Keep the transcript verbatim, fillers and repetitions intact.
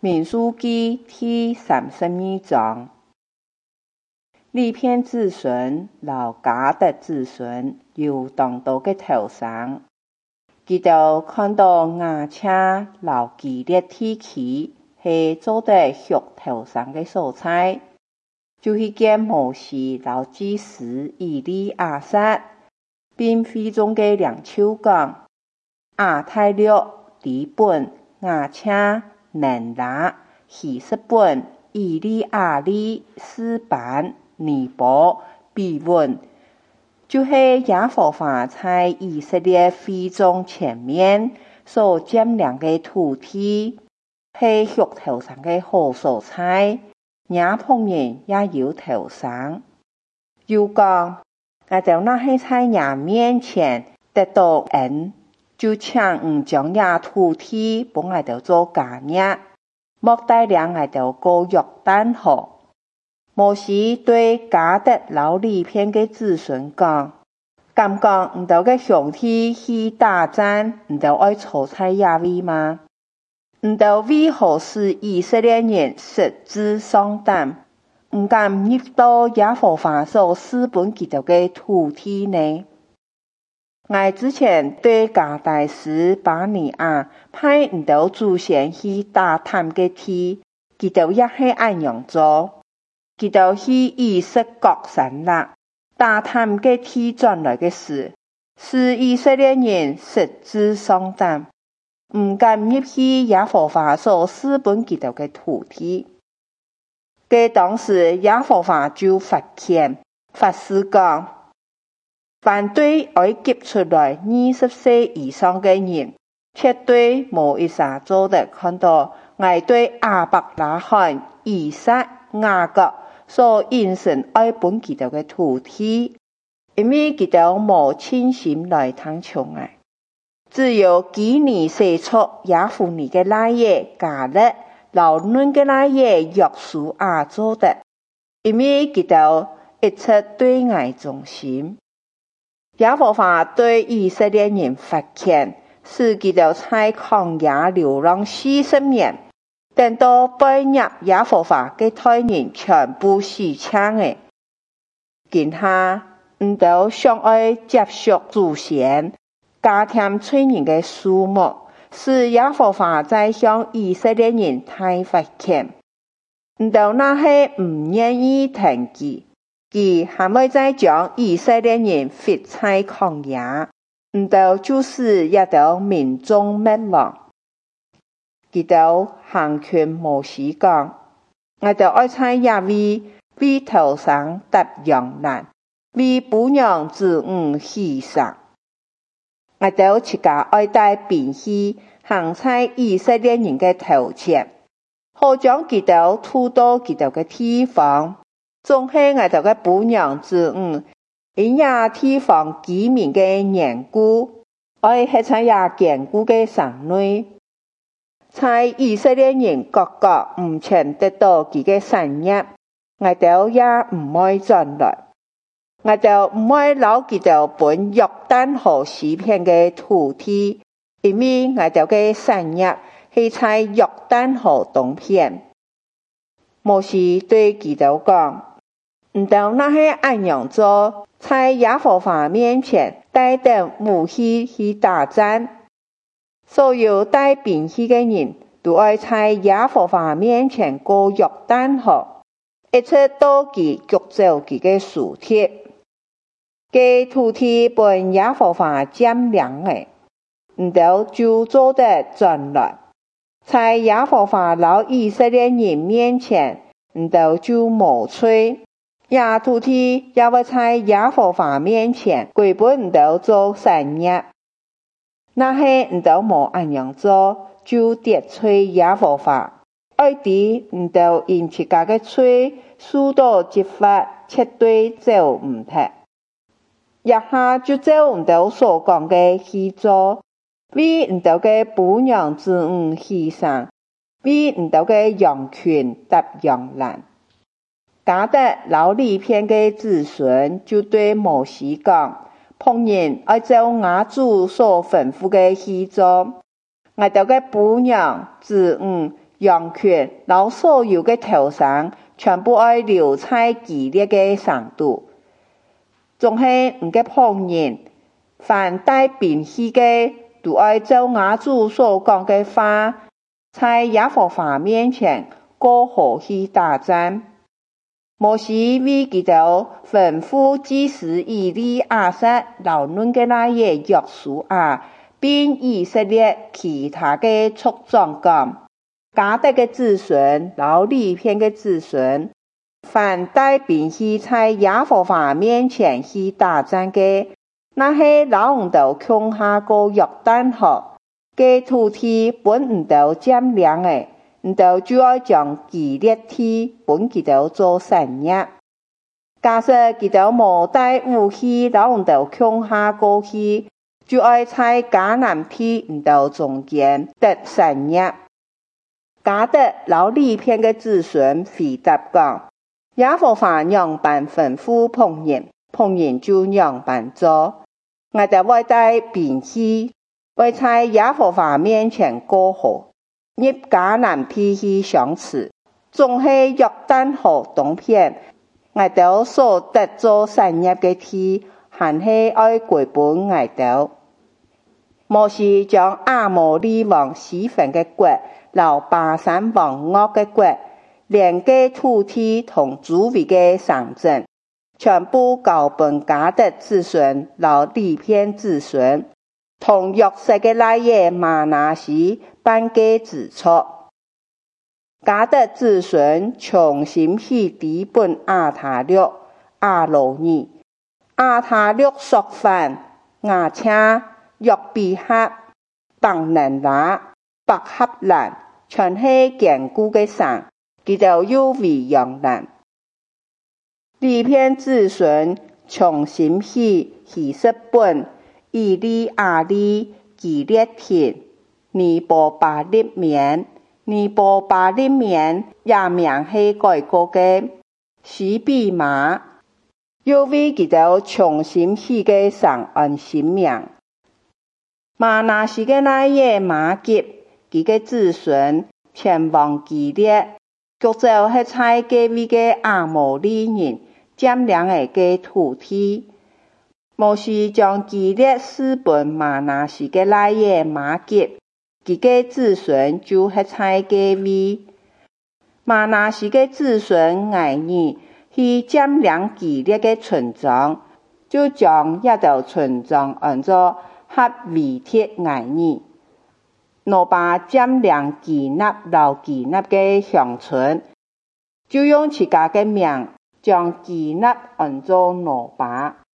民数記第三十二章，利偏子孫和迦得子孫遊當道嘅頭上，佢哋看到亞車和基列地區係做得血頭上嘅所在，就去見摩西和祭司以利亞撒，並會中嘅領袖講：亞太略、利本、亞車、能拿、希實本、以利亞利、示班、尼波、比穩，就是耶和華在以色列會眾前面所佔領的土地，係血頭上的好所在，亞旁人也有頭上。又講，我哋那係在亞面前得到恩，就請唔將亞土地幫我哋做家業，莫帶領我哋過約旦河。摩西對迦得和利偏嘅子孫講：敢講唔到嘅兄弟去打仗，唔到愛坐在野位嗎？唔到為何使以色列人失志喪膽，唔敢入到耶和華所賜本佢哋嘅土地呢？我之前對迦大師巴尼亞派唔到祖先去打探嘅地，佢哋也係按樣做。佢哋去以色各省啦，打探嘅地轉來嘅事，使以色列人失志喪膽，唔敢入去耶和華所賜本佢哋嘅土地。嘅當時耶和華就發遣發誓講：凡對愛急出來二十歲以上嘅人，絕對冇一啥做得看到我對亞伯拉罕、以撒、雅各所應承愛本佢哋嘅土地，因為佢哋冇親心來探求愛，只有基尼寫出耶孚尼嘅那夜迦勒，老嫩嘅那夜約書亞做的，因為佢哋一直對愛忠心。耶和華對以色列人發遣，使佢哋在曠野流浪四十年，等到背入耶和華嘅代人全部死槍嘅，今下唔到相愛接續祖先，加添罪人嘅數目，使耶和華在向以色列人大發遣，唔到那係唔願意停止。佢還未再將以色列人滅在曠野，唔到就是一到民眾滅亡。佢到行勸摩西講：我哋愛在野位為頭上搭羊欄，為母羊子女犧牲。我哋自家愛帶兵器行在以色列人嘅頭前，好將佢哋吐到佢哋嘅地方。總係我哋嘅母羊子女，因呀地方居民嘅緣故，愛係在呀堅固嘅城內，在以色列人各國唔曾得到佢嘅產業，我哋也唔會轉來，我哋唔會留佢哋本約旦河西片嘅土地，因為我哋嘅產業係在約旦河東片。摩西對佢哋講：唔到那係按樣做，在耶和華面前帶定武器去打仗。所有帶兵器嘅人都愛在耶和華面前過約旦河，一直到佢腳走佢嘅樹鐵。嘅土地本耶和華佔領嘅，唔到就做得轉來，在耶和華老以色列人面前，唔到就無罪。亞土地也會在耶和華面前歸本唔到做產業，那係唔到冇按樣做，就得罪耶和華。愛弟唔到因自家嘅罪，受到責罰，絕對走唔脫。一下就走唔到所講嘅去做，為唔到嘅母羊子女犧牲，為唔到嘅羊群搭羊欄。迦得和利偏嘅子孫就對摩西講：旁人愛照我主所吩咐嘅去做，我哋嘅母羊子女羊群，老所有嘅头上，全部爱留在激烈嘅程度。仲系唔嘅旁人，凡带兵器嘅，都爱照雅主所讲嘅话，在耶和华面前过河去打仗。摩西为佢哋吩咐祭司以利亚撒、留嫩嘅那嘢约书亚，并以色列其他嘅族长讲：迦得嘅子孙、留利片嘅子孙，凡带兵器在耶和华面前去打仗嘅，那些老唔到穷下過約旦河嘅土地本唔到佔領嘅，唔到就要將激烈地本佢哋做產業。假設佢哋冇帶武器，老唔到窮下過去，就要在迦南地唔到中間得產業。迦得留利片嘅子孫回答講：耶和華樣辦吩咐旁人，旁人就樣辦做。我哋會帶兵器，會在耶和華面前過河，入迦南地去相持，總係約旦河東片，我哋所得做產業嘅地，還係愛歸本我哋。摩西將亞摩利王西宏嘅國，留巴珊王噩嘅國，連嘅土地同周圍嘅城鎮，全部交本迦得子孫、留利片子孫，同約瑟嘅那嘢瑪拿西班嘅子錯。迦得子孫重新去底本亞他略、亞羅珥、亞他略索凡、亞車、約比哈、伯能拉、伯克蘭，全係堅固嘅城，佢哋有為養人。利片子孫從新去希實本、以利亞利、基列田、尼波巴利面、尼波巴利面也名係改過嘅西比馬，又為佢哋從新去嘅城安新名。瑪拿西嘅那嘢馬吉，佢嘅子孫前往基列，腳就係在嗰位嘅亞摩利人佔領嘅土地。摩西將基列賜本瑪拿西嘅那嘢馬吉，佢嘅子孫就係在嗰位。瑪拿西嘅子孫愛兒去佔領基列嘅村莊，就將一道村莊按作合為鐵愛兒。挪巴佔領基納留基納嘅鄉村，就用自家嘅名將基納按作挪巴。